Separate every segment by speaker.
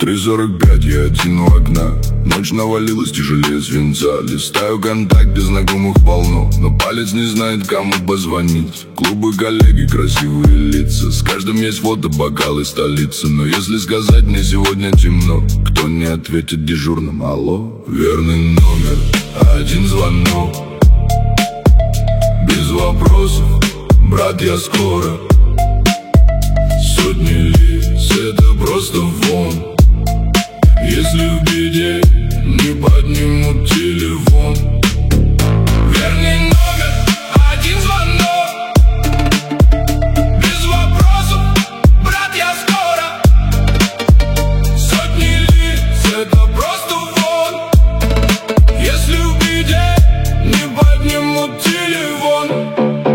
Speaker 1: 3:45, я один у окна. Ночь навалилась тяжелее свинца. Листаю контакт, без знакомых полно, но палец не знает, кому позвонить. Клубы, коллеги, красивые лица. С каждым есть фото, бокалы, столицы. Но если сказать мне сегодня темно, кто не ответит дежурным? Алло, верный номер, один звонок. Без вопросов, брат, я скоро. Сотни лиц, это просто фон. Если в беде, не поднимут телефон. Верный номер, один звонок. Без вопросов, брат, я скоро. Сотни лиц, это просто фон. Если в беде, не поднимут телефон.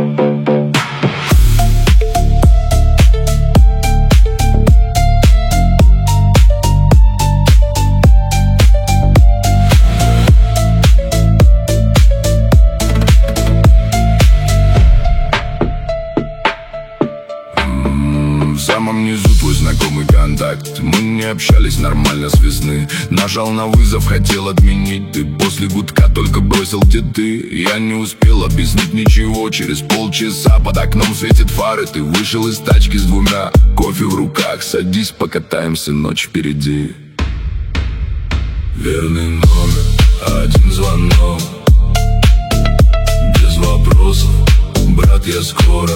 Speaker 1: В самом низу твой знакомый контакт. Мы не общались нормально с весны. Нажал на вызов, хотел отменить. Ты после гудка только бросил, где ты. Я не успел объяснить ничего. Через полчаса под окном светит фары. Ты вышел из тачки с двумя кофе в руках. Садись, покатаемся, ночь впереди. Верный номер, один звонок. Без вопросов, брат, я скоро.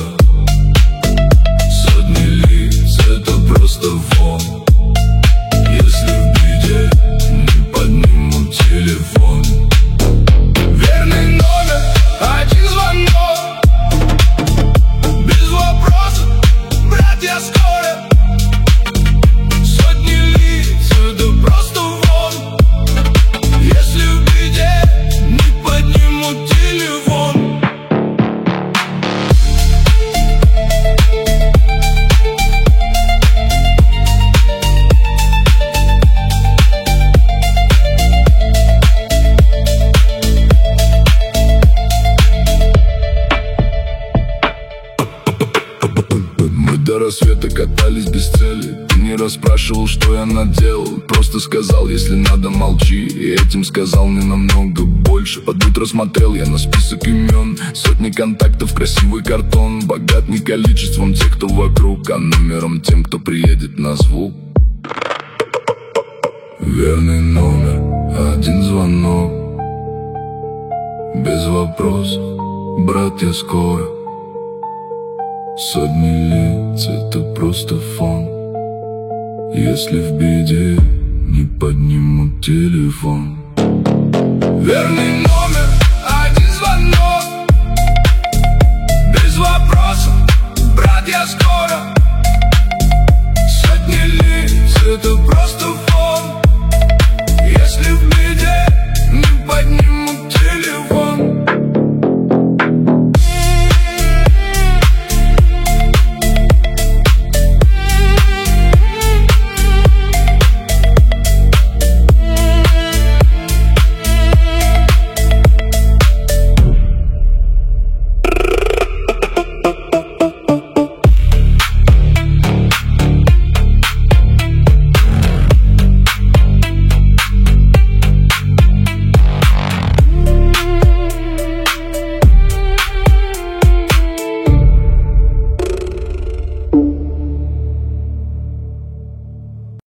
Speaker 1: Сотни лиц, это просто фон. Если в беде, не поднимут телефон. Верный номер, один звонок. Без вопросов, брат, я скоро. Сотни лиц, это просто фон. Если в беде, не поднимут телефон. До рассвета катались без цели. Ты не расспрашивал, что я наделал. Просто сказал, если надо, молчи. И этим сказал не намного больше. Под утро смотрел я на список имен. Сотни контактов, красивый картон. Богат не количеством тех, кто вокруг, а номером тем, кто приедет на звук. Верный номер, один звонок. Без вопросов, брат, я скоро. Сотни лиц, это просто фон. Если в беде, не поднимут телефон. Верный номер, один звонок. Без вопросов, брат, я скоро.